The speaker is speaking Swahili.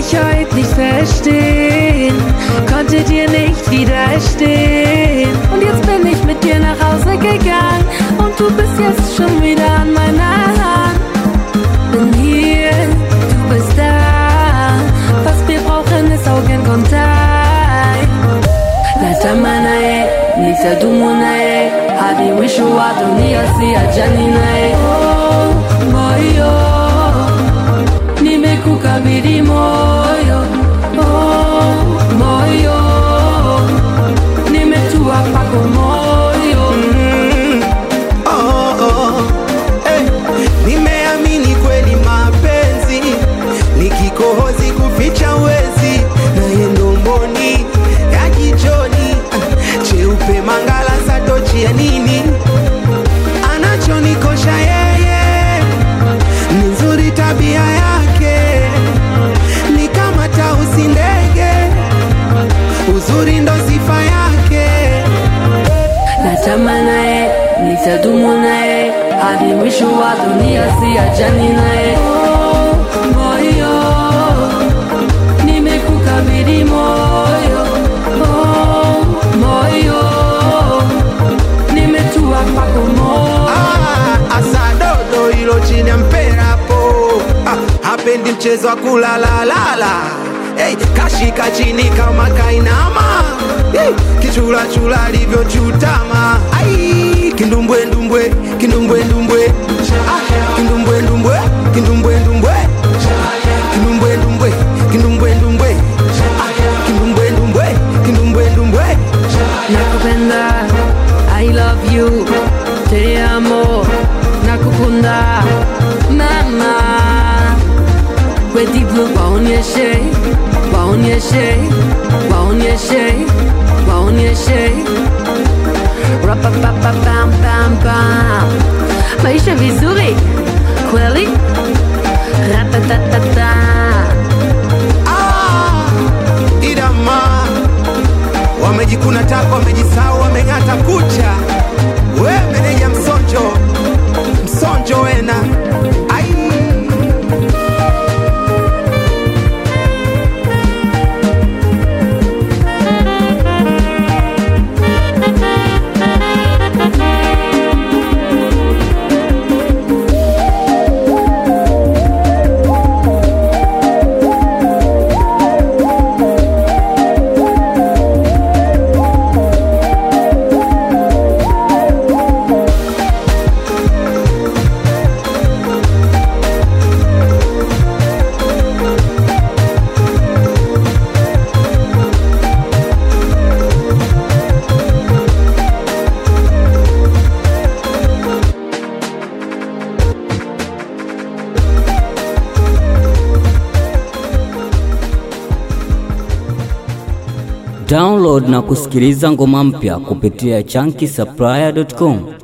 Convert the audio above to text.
dich heute nicht verstehen, konnte dir nicht widerstehen. Und jetzt bin ich mit dir nach Hause gegangen und du bist jetzt schon wieder an meiner Hand. Bin hier, du bist da, was wir brauchen ist Augenkontakt. Natamanae, nitadumunae, hadi mwisho wa dunia siachani naye. Oh, moyo, nimekukabidhi moyo. Oh, moyo, nimetua kwako moyo. Nimeamini kweli mapenzi ni kikohozi kuficha wezi, na yendo mboni ya kichoni cheupe mangala satochi ya nini. Anachonikosha yeye ni nzuri tabia yake, ni kama tausi ndege, uzuri ndo sifa yake. Natamanae, nitadumu nae, hadi mwisho wa dunia siachani nae. Oh, moyo, nimekukabidhi moyo. Oh, moyo, nimetua kwako moyo. Asadodo ilo chini ya mpera hapo, hapendi mchezo wa kulalalala. Hey, kashika chini kama kainama, hey, kichula chula alivyo chutama. Ai, kindumbwe ndumbwe, kindumbwe ndumbwe, kindumbwe ndumbwe, kindumbwe ndumbwe, kindumbwe ndumbwe, kindumbwe ndumbwe, kindumbwe ndumbwe, kindumbwe ndumbwe. Nakupenda, I love you, te amo, nakukunda, mama. Wedivu waonyeshe, waonyeshe, waonyeshe, waonyeshe. Rapapapapam-pam-pam. Maisha vizuri, kweli? Ratatatata. Idama wamejikuna tako, wamejisau, wameng'ata kucha. We meneja msonjo, msonjo wena. Ai, Download na kusikiliza ngoma mpya kupitia chunky supplier.com.